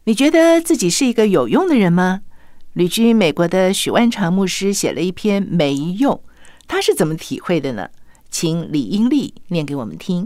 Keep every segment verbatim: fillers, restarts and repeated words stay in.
你觉得自己是一个有用的人吗？旅居美国的许万长牧师写了一篇《没用》，他是怎么体会的呢？请李英丽念给我们听。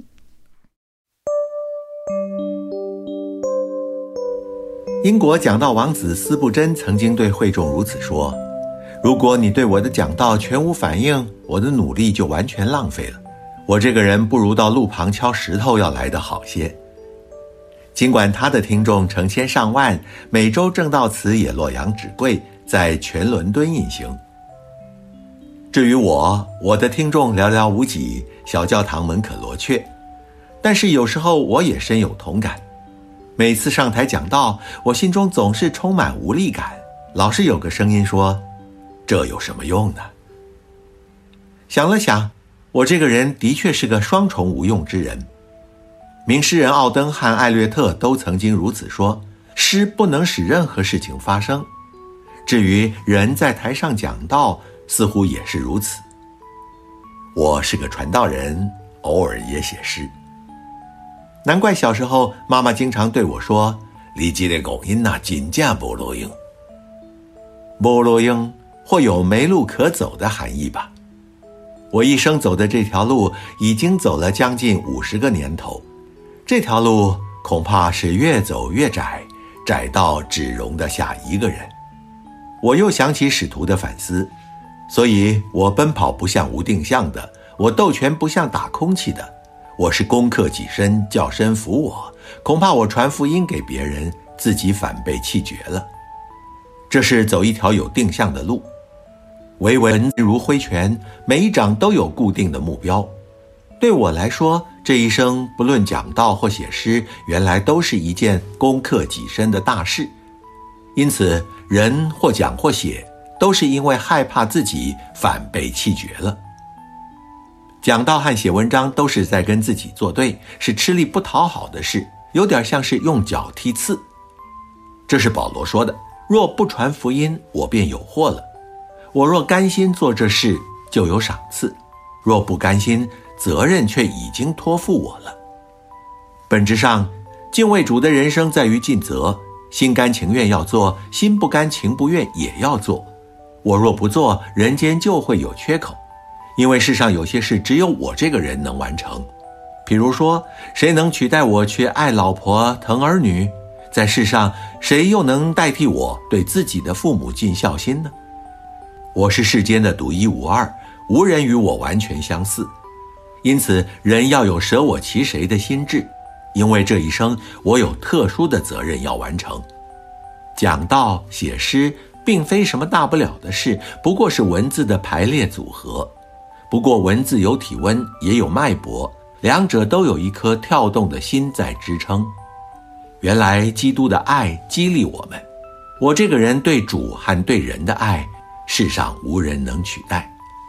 英国讲道王子司布真曾经对会众如此说：如果你对我的讲道全无反应，我的努力就完全浪费了。我这个人不如到路旁敲石头要来得好些。尽管他的听众成千上万，每周正道词也洛阳纸贵，在全伦敦印行。至于我，我的听众寥寥无几，小教堂门可罗雀。但是有时候我也深有同感，每次上台讲道，我心中总是充满无力感，老是有个声音说，这有什么用呢？想了想，我这个人的确是个双重无用之人。名诗人奥登和艾略特都曾经如此说，诗不能使任何事情发生。至于人在台上讲道，似乎也是如此。我是个传道人，偶尔也写诗。难怪小时候妈妈经常对我说，你这个讲音啊，真正没路用。没路用或有没路可走的含义吧。我一生走的这条路已经走了将近五十个年头，这条路恐怕是越走越窄，窄到只容得下一个人。我又想起使徒的反思，所以我奔跑不像无定向的，我斗拳不像打空气的，我是攻克己身，叫身服我，恐怕我传福音给别人，自己反被气绝了。这是走一条有定向的路，唯文如挥拳，每一掌都有固定的目标。对我来说，这一生不论讲道或写诗，原来都是一件攻克己身的大事。因此人或讲或写，都是因为害怕自己反被气绝了。讲道和写文章都是在跟自己作对，是吃力不讨好的事，有点像是用脚踢刺。这是保罗说的，若不传福音，我便有祸了。我若甘心做这事，就有赏赐；若不甘心，责任却已经托付我了。本质上，敬畏主的人生在于尽责，心甘情愿要做，心不甘情不愿也要做。我若不做，人间就会有缺口，因为世上有些事只有我这个人能完成。比如说，谁能取代我去爱老婆疼儿女？在世上，谁又能代替我对自己的父母尽孝心呢？我是世间的独一无二，无人与我完全相似。因此，人要有舍我其谁的心志，因为这一生我有特殊的责任要完成。讲道、写诗并非什么大不了的事，不过是文字的排列组合。不过文字有体温，也有脉搏，两者都有一颗跳动的心在支撑。原来基督的爱激励我们，我这个人对主和对人的爱，世上无人能取代。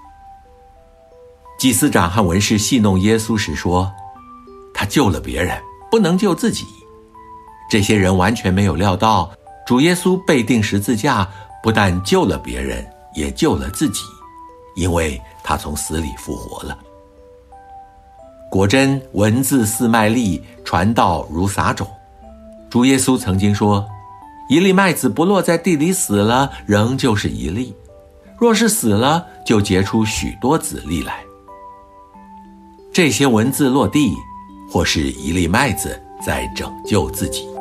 祭司长和文士戏弄耶稣时说，他救了别人，不能救自己。这些人完全没有料到，主耶稣被钉十字架，不但救了别人，也救了自己，因为他从死里复活了。果真文字似麦粒，传道如撒种。主耶稣曾经说，一粒麦子不落在地里死了，仍旧是一粒；若是死了，就结出许多子粒来。这些文字落地，或是一粒麦子在拯救自己。